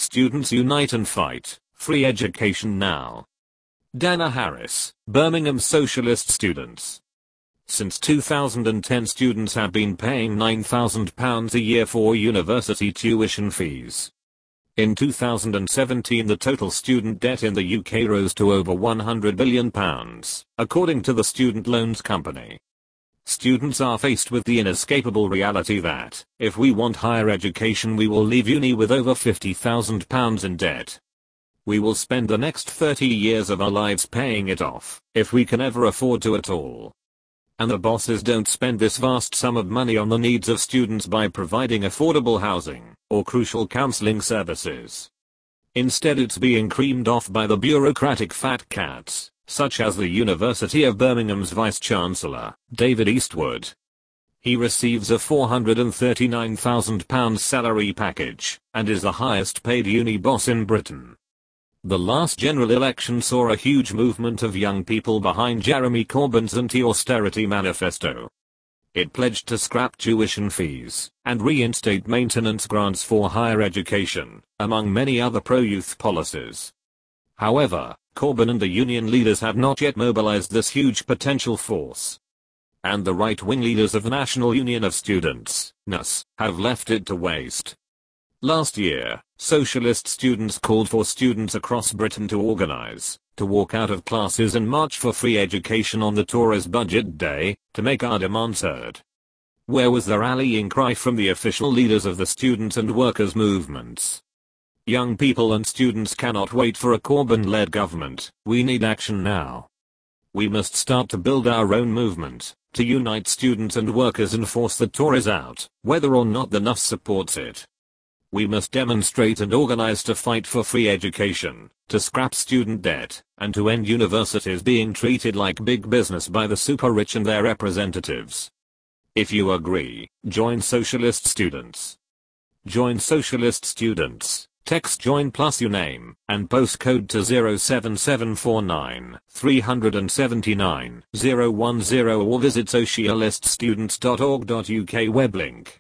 Students unite and fight. Free education now. Dana Harris, Birmingham Socialist Students. Since 2010, students have been paying £9,000 a year for university tuition fees. In 2017, the total student debt in the UK rose to over £100 billion, according to the Student Loans Company. Students are faced with the inescapable reality that, if we want higher education, we will leave uni with over £50,000 in debt. We will spend the next 30 years of our lives paying it off, if we can ever afford to at all. And the bosses don't spend this vast sum of money on the needs of students by providing affordable housing, or crucial counseling services. Instead, it's being creamed off by the bureaucratic fat cats, such as the University of Birmingham's Vice-Chancellor, David Eastwood. He receives a £439,000 salary package, and is the highest paid uni boss in Britain. The last general election saw a huge movement of young people behind Jeremy Corbyn's anti-austerity manifesto. It pledged to scrap tuition fees, and reinstate maintenance grants for higher education, among many other pro-youth policies. However, Corbyn and the union leaders have not yet mobilized this huge potential force. And the right-wing leaders of the National Union of Students, NUS, have left it to waste. Last year, socialist students called for students across Britain to organize, to walk out of classes and march for free education on the Tories' budget day, to make our demands heard. Where was the rallying cry from the official leaders of the student and workers' movements? Young people and students cannot wait for a Corbyn-led government. We need action now. We must start to build our own movement, to unite students and workers and force the Tories out, whether or not the NUS supports it. We must demonstrate and organize to fight for free education, to scrap student debt, and to end universities being treated like big business by the super rich and their representatives. If you agree, join Socialist Students. Join Socialist Students. Text JOIN plus your name and postcode to 07749 379 010 or visit socialiststudents.org.uk web link.